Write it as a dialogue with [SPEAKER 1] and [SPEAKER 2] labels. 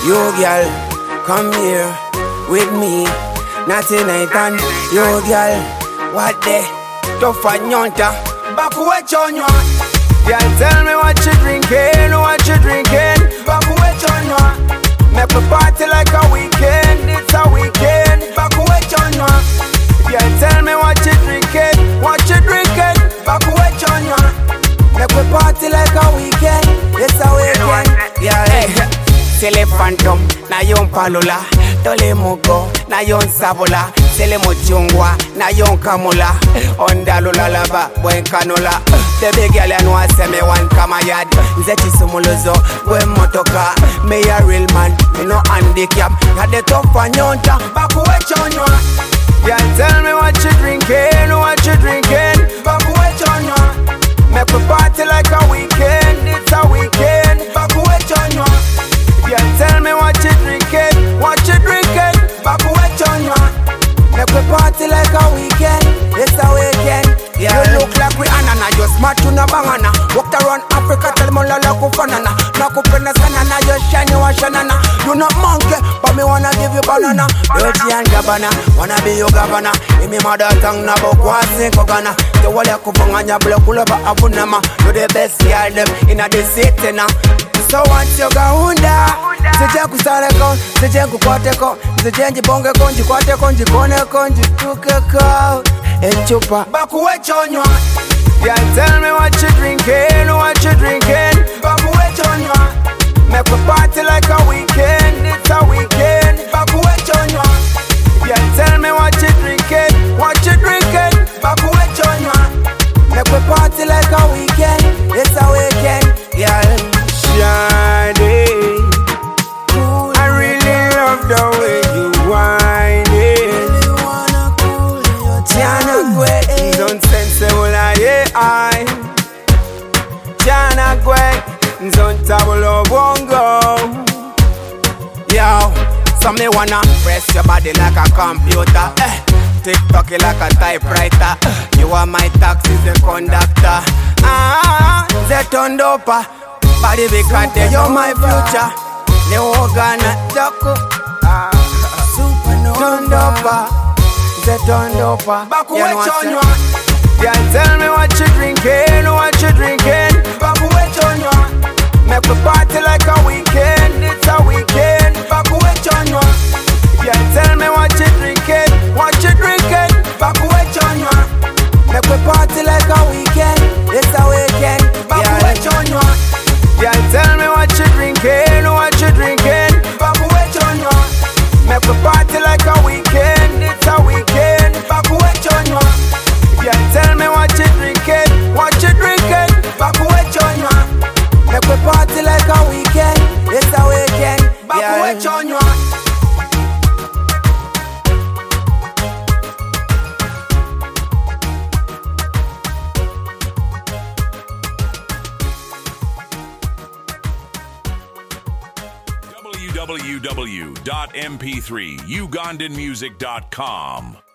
[SPEAKER 1] You girl, come here with me. Natty night and you girl, what the? Tough and yonta, back away chonwa. Girl, tell me what you drinking, back away chonwa. Make me party like a weekend, it's a weekend. Back away chonwa. Girl, tell me what you drinking, back away chonwa. Make me party like a weekend, it's a weekend. Yeah, Sele phantom, na yon palula. Tole mugo, na yon sabola. Sele mochungwa, na yon kamula. Onda lulalaba, bwen kanola. The big girl you know say me want kamayad. Nzechi sumuluzo, bwen motoka. Me a real man, me no handicap. Got the tough and yonta, back away chonwa. Girl, tell me what you drinking, back away chonwa. Make me party like a weekend, it's a weekend. Back away chonwa. Girl, tell me what you drinking, back away chonwa. Make we party like a weekend, it's a weekend. Yeah. You look like we anana, just match to na bangana. Walked around Africa, tell me la kufanana. Na kupenda sana na you shine you a shanana. You not monkey, but me wanna give you banana. Dirty and Gabbana, wanna be your governor. In me mother tongue na bokwasi kogana. The wale kufunganya block ulaba abunama. You the best girl them inna the city now. So what's your gaunda? Sije kusale kon, sije kukwate kon, sije njibonge kon, jikwate kon, jikone kon, jituke kon. Enchupa back away chonwa. Girl, tell me what you drinking, back away chonwa. Make we party like a weekend, it's a weekend. Back away chonwa. Girl, tell me what you drinking, back away chonwa. Make we party like a weekend, it's a weekend. Girl, Shady, I really love the way you whine it. Tiana Gwe, don't sense I. Tiana Gwe, don't tablo bongo. Yo, so me wanna press your body like a computer. TikTok like a typewriter. You are my taxi, the conductor. The tondopa. Body big cat, you're my future. Ne ogana dako. Tondopa, the tondopa. Back away chonwa. Girl, tell me what you drinking, back away chonwa. Make me party like a weekend, it's a weekend. Back away chonwa. Girl, tell me what you drinking, back away chonwa. Make me party like a weekend, it's a weekend. Back away chonwa. Girl, tell me what you drinking, back away chonwa. Make me party like a weekend, it's a weekend. Back away chonwa. Girl, tell me what you drinking, back away chonwa. Make me party like a weekend, it's a weekend. Back away chonwa.
[SPEAKER 2] www.mp3ugandanmusic.com